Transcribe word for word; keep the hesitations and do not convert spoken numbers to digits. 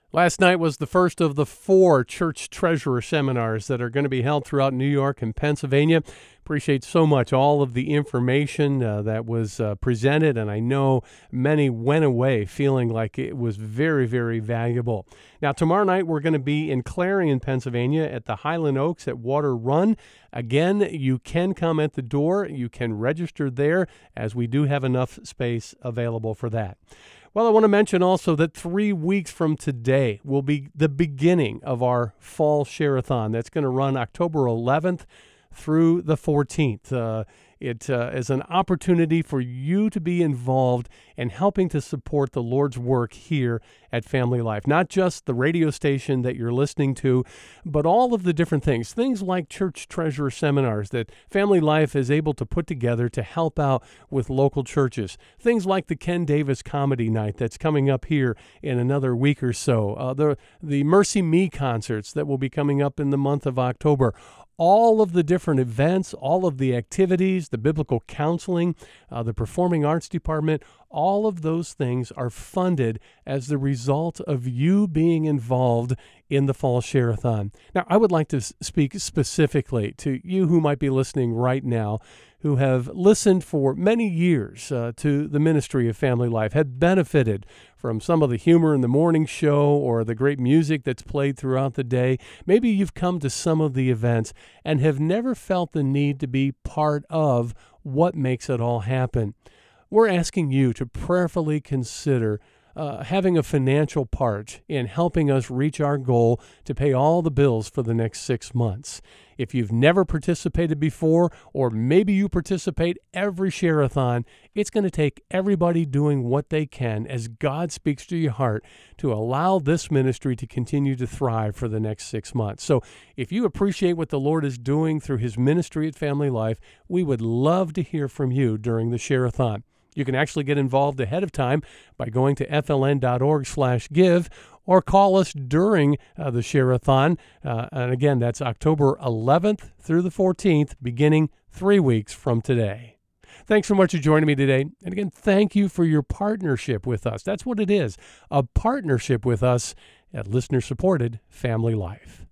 Last night was the first of the four church treasurer seminars that are going to be held throughout New York and Pennsylvania. Appreciate so much all of the information uh, that was uh, presented, and I know many went away feeling like it was very, very valuable. Now, tomorrow night we're going to be in Clarion, Pennsylvania at the Highland Oaks at Water Run. Again, you can come at the door. You can register there, as we do have enough space available for that. Well, I want to mention also that three weeks from today will be the beginning of our Fall Share-a-thon. That's going to run October eleventh through the fourteenth. Uh, it uh, is an opportunity for you to be involved in helping to support the Lord's work here at Family Life. Not just the radio station that you're listening to, but all of the different things. Things like church treasurer seminars that Family Life is able to put together to help out with local churches. Things like the Ken Davis Comedy Night that's coming up here in another week or so. Uh, the, the Mercy Me concerts that will be coming up in the month of October. All of the different events, all of the activities, the biblical counseling, uh, the performing arts department, all of those things are funded as the result of you being involved in the Fall Share-a-thon. Now, I would like to speak specifically to you who might be listening right now, who have listened for many years uh, to the ministry of Family Life, had benefited from some of the humor in the morning show or the great music that's played throughout the day. Maybe you've come to some of the events and have never felt the need to be part of what makes it all happen. We're asking you to prayerfully consider Uh, having a financial part in helping us reach our goal to pay all the bills for the next six months. If you've never participated before, or maybe you participate every Share-a-thon, it's going to take everybody doing what they can as God speaks to your heart to allow this ministry to continue to thrive for the next six months. So if you appreciate what the Lord is doing through his ministry at Family Life, we would love to hear from you during the Share-a-thon. You can actually get involved ahead of time by going to f l n dot org slash give or call us during uh, the Share-a-thon. Uh, and again, that's October eleventh through the fourteenth, beginning three weeks from today. Thanks so much for joining me today. And again, thank you for your partnership with us. That's what it is, a partnership with us at listener-supported Family Life.